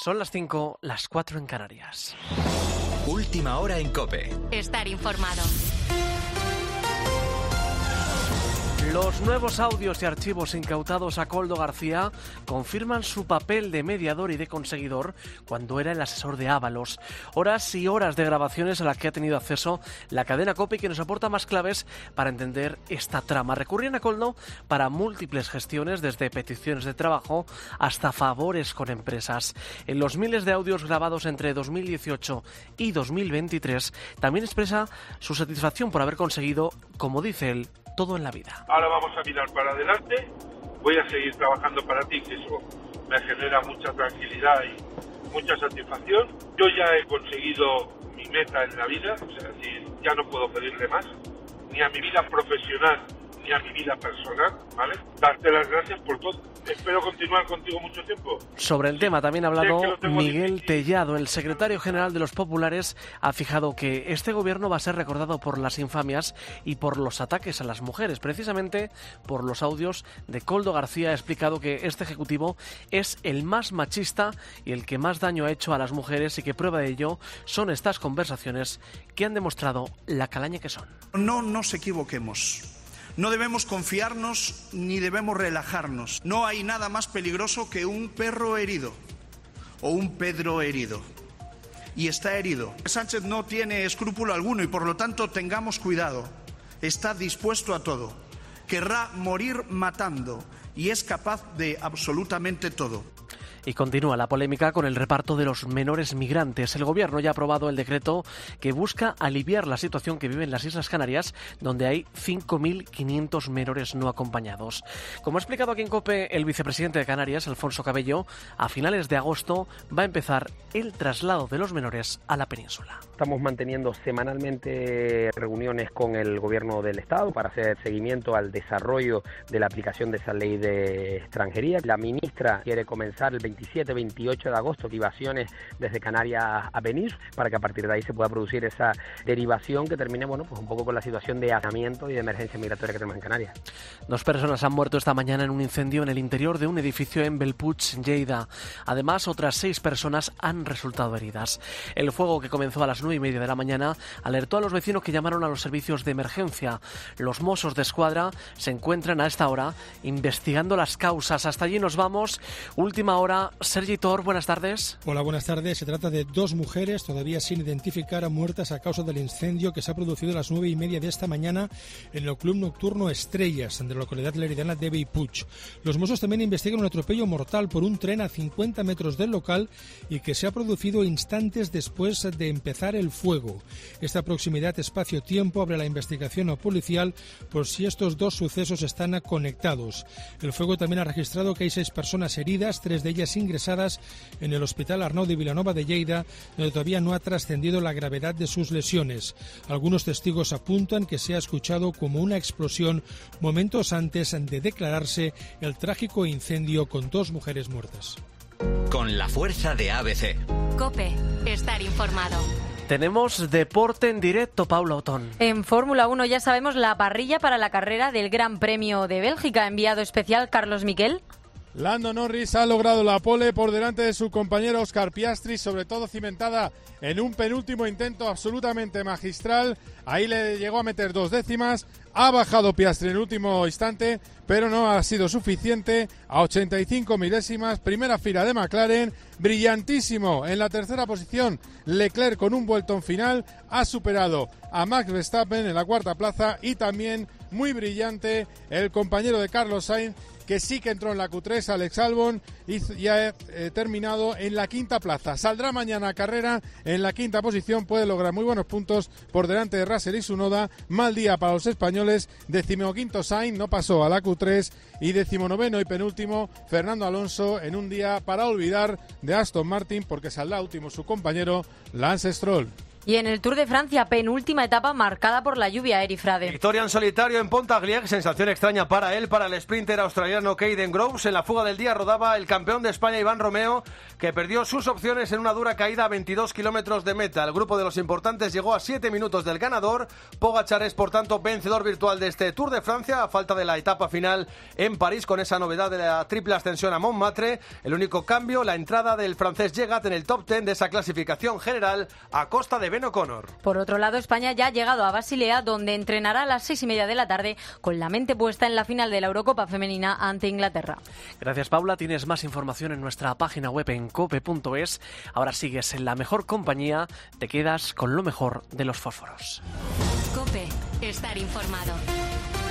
Son las 5, las 4 en Canarias. Última hora en COPE. Estar informado. Los nuevos audios y archivos incautados a Koldo García confirman su papel de mediador y de conseguidor cuando era el asesor de Ábalos. Horas y horas de grabaciones a las que ha tenido acceso la cadena COPE, que nos aporta más claves para entender esta trama. Recurrían a Koldo para múltiples gestiones, desde peticiones de trabajo hasta favores con empresas. En los miles de audios grabados entre 2018 y 2023 también expresa su satisfacción por haber conseguido, como dice él, todo en la vida. Ahora vamos a mirar para adelante, voy a seguir trabajando para ti, que eso me genera mucha tranquilidad y mucha satisfacción. Yo ya he conseguido mi meta en la vida, o sea, ya no puedo pedirle más, ni a mi vida profesional ni a mi vida personal, ¿vale? Darte las gracias por todo. Espero continuar contigo mucho tiempo. Sobre el tema también ha hablado Miguel Tellado, el secretario general de los Populares. Ha fijado que este gobierno va a ser recordado por las infamias y por los ataques a las mujeres. Precisamente por los audios de Koldo García ha explicado que este ejecutivo es el más machista y el que más daño ha hecho a las mujeres, y que prueba de ello son estas conversaciones que han demostrado la calaña que son. No nos equivoquemos. No debemos confiarnos ni debemos relajarnos. No hay nada más peligroso que un perro herido o un Pedro herido. Y está herido. Sánchez no tiene escrúpulo alguno y por lo tanto tengamos cuidado. Está dispuesto a todo. Querrá morir matando y es capaz de absolutamente todo. Y continúa la polémica con el reparto de los menores migrantes. El gobierno ya ha aprobado el decreto que busca aliviar la situación que viven las Islas Canarias, donde hay 5.500 menores no acompañados. Como ha explicado aquí en COPE el vicepresidente de Canarias, Alfonso Cabello, a finales de agosto va a empezar el traslado de los menores a la península. Estamos manteniendo semanalmente reuniones con el gobierno del Estado para hacer seguimiento al desarrollo de la aplicación de esa ley de extranjería. La ministra quiere comenzar el 27-28 de agosto derivaciones desde Canarias a Península, para que a partir de ahí se pueda producir esa derivación que termine, pues un poco con la situación de aislamiento y de emergencia migratoria que tenemos en Canarias. 2 personas han muerto esta mañana en un incendio en el interior de un edificio en Bellpuig, Lleida. Además, otras 6 personas han resultado heridas. El fuego, que comenzó a las 9:30 de la mañana, alertó a los vecinos, que llamaron a los servicios de emergencia. Los Mossos de Escuadra se encuentran a esta hora investigando las causas. Hasta allí nos vamos. Última hora. Sergi Tor, buenas tardes. Hola, buenas tardes. Se trata de 2 mujeres todavía sin identificar, muertas a causa del incendio que se ha producido a las 9:30 de esta mañana en el club nocturno Estrellas, de la localidad leridana de Bellpuig. Los Mossos también investigan un atropello mortal por un tren a 50 metros del local y que se ha producido instantes después de empezar el fuego. Esta proximidad espacio-tiempo abre la investigación policial por si estos 2 sucesos están conectados. El fuego también ha registrado que hay 6 personas heridas, 3 de ellas ingresadas en el Hospital Arnau de Vilanova de Lleida, donde todavía no ha trascendido la gravedad de sus lesiones. Algunos testigos apuntan que se ha escuchado como una explosión momentos antes de declararse el trágico incendio con 2 mujeres muertas. Con la fuerza de ABC. COPE, estar informado. Tenemos deporte en directo, Paula Otón. En Fórmula 1 ya sabemos la parrilla para la carrera del Gran Premio de Bélgica. Enviado especial Carlos Miquel. Lando Norris ha logrado la pole por delante de su compañero Oscar Piastri, sobre todo cimentada en un penúltimo intento absolutamente magistral. Ahí le llegó a meter 2 décimas, ha bajado Piastri en el último instante, pero no ha sido suficiente. A 85 milésimas, primera fila de McLaren, brillantísimo en la tercera posición. Leclerc, con un vueltón final, ha superado a Max Verstappen en la 4ª plaza, y también muy brillante el compañero de Carlos Sainz, que sí que entró en la Q3, Alex Albon, y ha terminado en la 5ª plaza. Saldrá mañana a carrera en la 5ª posición, puede lograr muy buenos puntos por delante de Russell y Tsunoda. Mal día para los españoles, 15º Sainz, no pasó a la Q3, y 19º y penúltimo Fernando Alonso, en un día para olvidar de Aston Martin, porque saldrá último su compañero Lance Stroll. Y en el Tour de Francia, penúltima etapa marcada por la lluvia, Eri Frade. Victoria en solitario en Pontarlier, sensación extraña para él, para el sprinter australiano Caden Groves. En la fuga del día rodaba el campeón de España Iván Romeo, que perdió sus opciones en una dura caída a 22 kilómetros de meta. El grupo de los importantes llegó a 7 minutos del ganador. Pogačar es, por tanto, vencedor virtual de este Tour de Francia, a falta de la etapa final en París, con esa novedad de la triple ascensión a Montmartre. El único cambio, la entrada del francés Jegat en el top 10 de esa clasificación general a costa de Ben O'Connor. Por otro lado, España ya ha llegado a Basilea, donde entrenará a las 6:30 de la tarde, con la mente puesta en la final de la Eurocopa femenina ante Inglaterra. Gracias, Paula. Tienes más información en nuestra página web en cope.es. Ahora sigues en la mejor compañía, te quedas con lo mejor de los fósforos. COPE. Estar informado.